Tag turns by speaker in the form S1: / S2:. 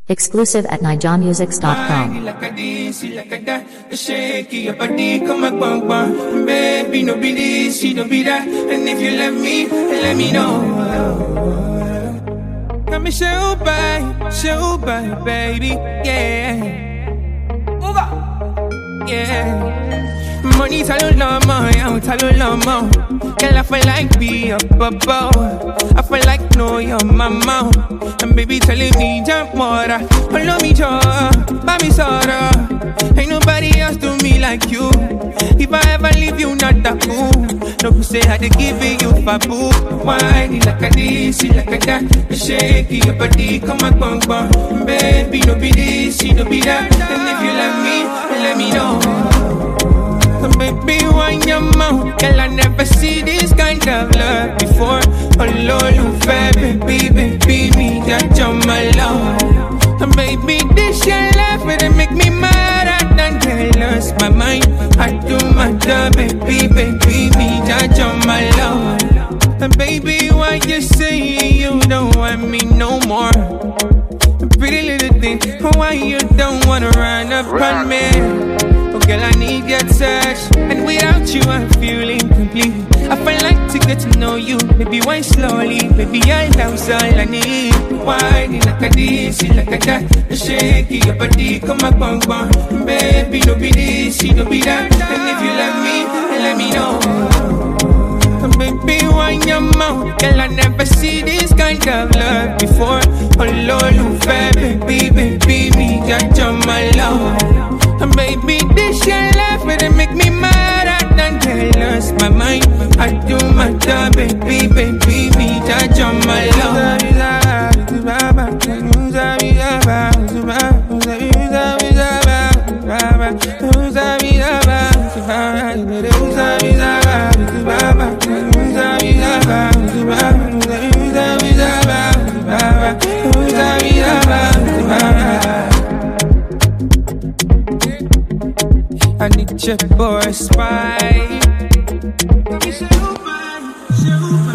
S1: Exclusive at nijamusics.com.
S2: Baby, no be this, she don't be that. And if you love me, let me know. Got me show by, baby, yeah. Move up, yeah. Money talo lama, yeah, talo lama. Girl, I feel like be up above. I feel like know your mama. And baby telling me jump more. Follow me, Joe, buy me soda. Ain't nobody else do me like you. If I ever leave you, not that cool. No, who say I to give it you for boo. Whiny like a this, like a that. Shake your body, come on, bang, bang. Baby, no be this, she no be that. And if you love me, let me know. Baby, why your mouth? Girl, I never see this kind of love before. Oh, Lord, you fair, baby, me, that you're my love. And baby, this your life, but it make me mad. I done lost my mind. I do my job, baby, me, that you're my love. And baby, why you say you don't want me no more? Pretty little thing, why you don't wanna run up on me? Oh girl, I need your touch, and without you I'm feeling complete. I feel like to get to know you, maybe wine slowly, baby I love's all I need. Whining like a this, like a that, shake your body, come on, bang, bang. Baby, no be this, she no be that, and if you love me, let me know. Baby, why your mouth? Girl, I never see this kind of love before. Oh Lord, you fair, baby, me, that you're my love. And baby, this your life, but it make me mad. I done lost my mind. I do my job, baby, me, that you're my love. I need your boy spy.